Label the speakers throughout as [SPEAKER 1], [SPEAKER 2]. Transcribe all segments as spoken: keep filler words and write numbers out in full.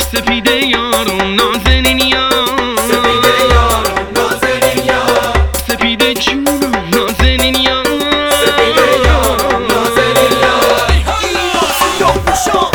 [SPEAKER 1] سپیده یارم نازنین یار،
[SPEAKER 2] سپیده یارم نازنین یار،
[SPEAKER 1] سپیده جونم نازنین یار،
[SPEAKER 2] سپیده یارم نازنین یار. سیاه پوشان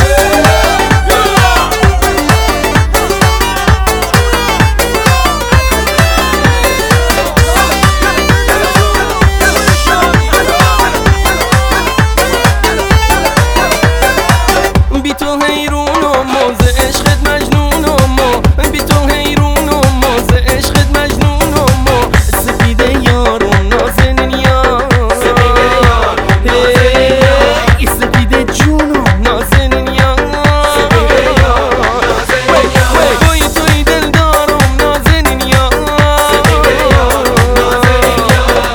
[SPEAKER 3] بی تو حیرونم موز عشقت مجنونم بی تو حیرونم موز عشقت مجنونم سپیده یارم نازنین یار،
[SPEAKER 2] سپیده یارم نازنین یار،
[SPEAKER 3] سپیده جونم نازنین یار،
[SPEAKER 2] سپیده یارم نازنین یار،
[SPEAKER 3] توی توی دل دارم نازنین یار،
[SPEAKER 2] سپیده یارم نازنین یار.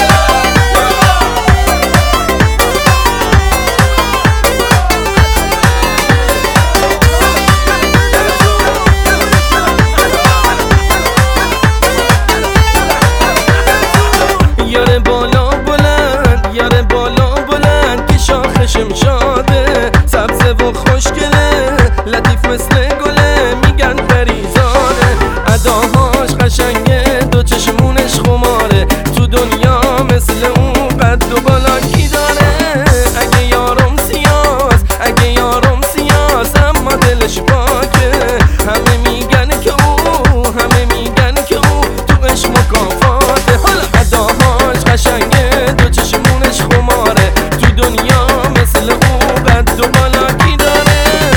[SPEAKER 3] یار بالا بلند یار بالا بلند که شاخشم شاده سبزه و خوشگله لطیف مثل گله میگن پریزاده اداهاش قشنگه دو چشمونش خماره تو دنیا مثل اون قد و بالا کی داره اگه یارم سیاس اگه یارم سیاس اما دلش پاکه همه میگن که او همه میگن که او تو عشق مکافاته حالا اداهاش قشنگه دو چشمونش خماره تو دنیا مثل او قد و بالا کی داره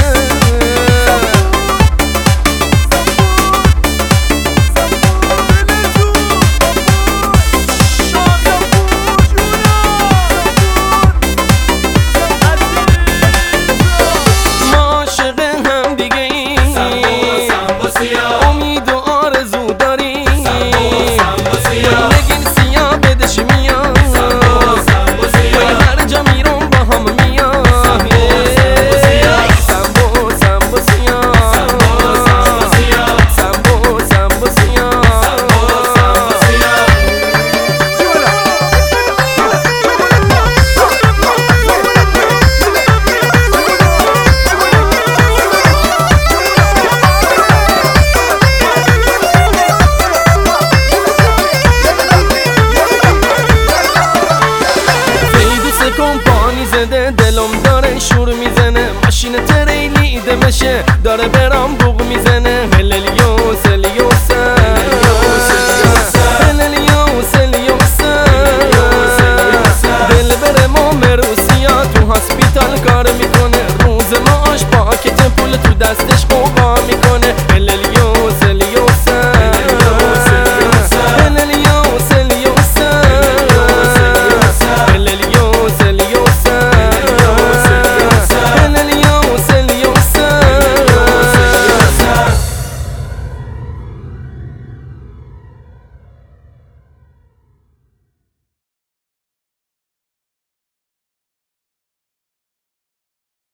[SPEAKER 3] ما عاشق هم دیگه ای
[SPEAKER 2] سمبو سیاه،
[SPEAKER 3] امید و آرزو داری
[SPEAKER 2] سمبو سیاه،
[SPEAKER 3] نگین سیاه بدش میاد
[SPEAKER 2] سمبو سیاه،
[SPEAKER 3] هر جا میرم با هم میاد
[SPEAKER 2] سمبو سیاه،
[SPEAKER 3] سمبو سمبو سیاه
[SPEAKER 2] سمبو سیاه،
[SPEAKER 3] سمبو سمبو سیاه
[SPEAKER 2] سمبو سیاه.
[SPEAKER 3] فیدوس کمپانی زده دلم داره شور میزنه ماشین تریلی دمشه داره برام بوق میزنه هللیوس هلیوس هللیوس هلیوس دل بره ما مروسیا تو هاسپیتال کار میکنه روز ماش پاکت پول تو دستش قوق